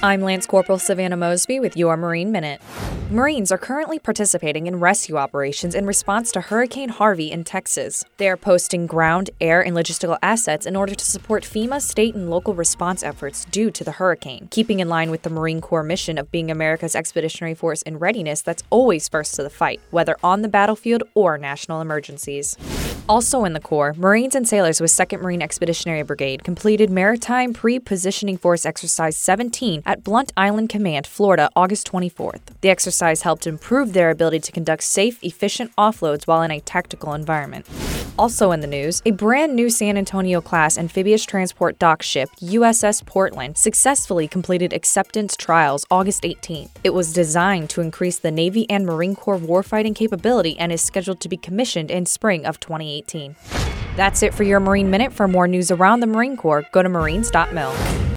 I'm Lance Corporal Savannah Mosby with your Marine Minute. Marines are currently participating in rescue operations in response to Hurricane Harvey in Texas. They are posting ground, air, and logistical assets in order to support FEMA state and local response efforts due to the hurricane, keeping in line with the Marine Corps mission of being America's expeditionary force in readiness that's always first to the fight, whether on the battlefield or national emergencies. Also in the Corps, Marines and sailors with 2nd Marine Expeditionary Brigade completed Maritime Pre-Positioning Force Exercise 17 at Blunt Island Command, Florida, August 24th. The exercise helped improve their ability to conduct safe, efficient offloads while in a tactical environment. Also in the news, a brand new San Antonio-class amphibious transport dock ship, USS Portland, successfully completed acceptance trials August 18th. It was designed to increase the Navy and Marine Corps warfighting capability and is scheduled to be commissioned in spring of 2018. That's it for your Marine Minute. For more news around the Marine Corps, go to marines.mil.